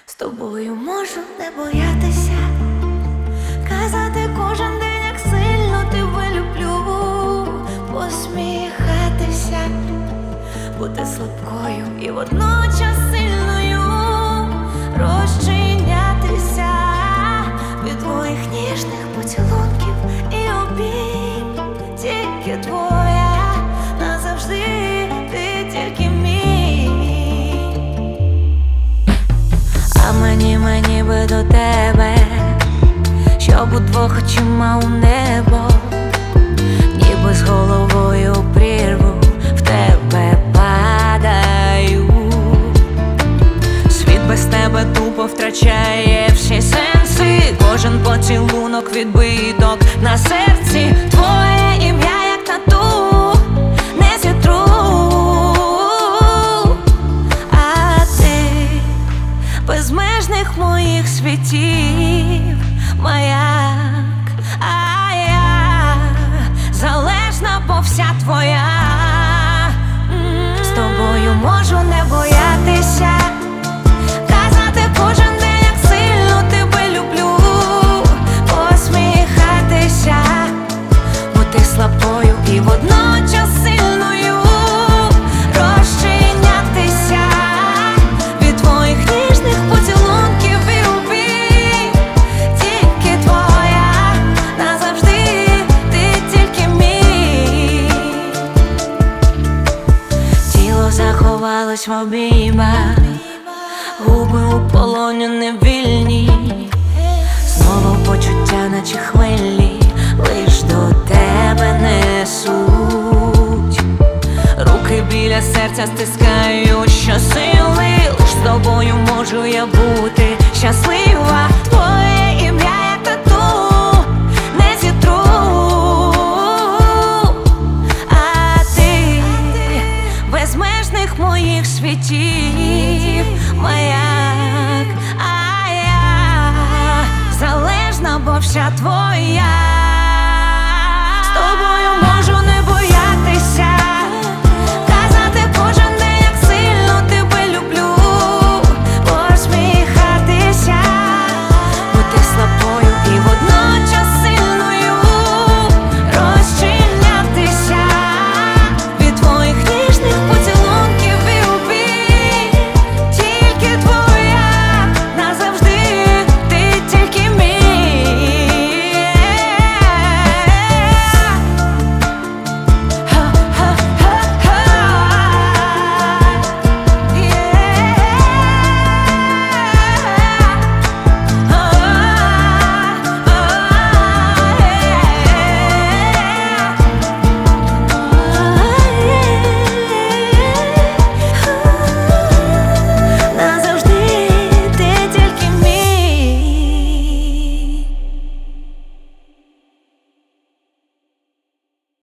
З тобою можу не боятися, казати кожен день, як сильно тебе люблю, посміхатися, бути слабкою і водночас сильною, розчинятися від твоїх ніжних поцілунків і обійм. Тільки твоя назавжди, ти тільки мій. А мені би до тебе, щоб удвох очима у небо, ніби з головою у прірву в тебе падаю. Світ без тебе тупо втрачає всі сенси, кожен поцілунок відбиток на серці. Твоє ім'я як тату, не зітру. А ти безмежних моїх світів маяк, а я залежна, бо вся твоя. З тобою можу не боятися, казати кожен день, як сильно тебе люблю, посміхатися, бути слабкою і водночас сильною, розчинятися від твоїх ніжних поцілунків і обійм. Тільки твоя назавжди, ти тільки мій. Тіло заховалось в обіймах, губи у полоні невільні, знову почуття, наче хвилі, лиш до тебе несуть. Руки біля серця стискають щосили, лиш з тобою можу я бути щаслива.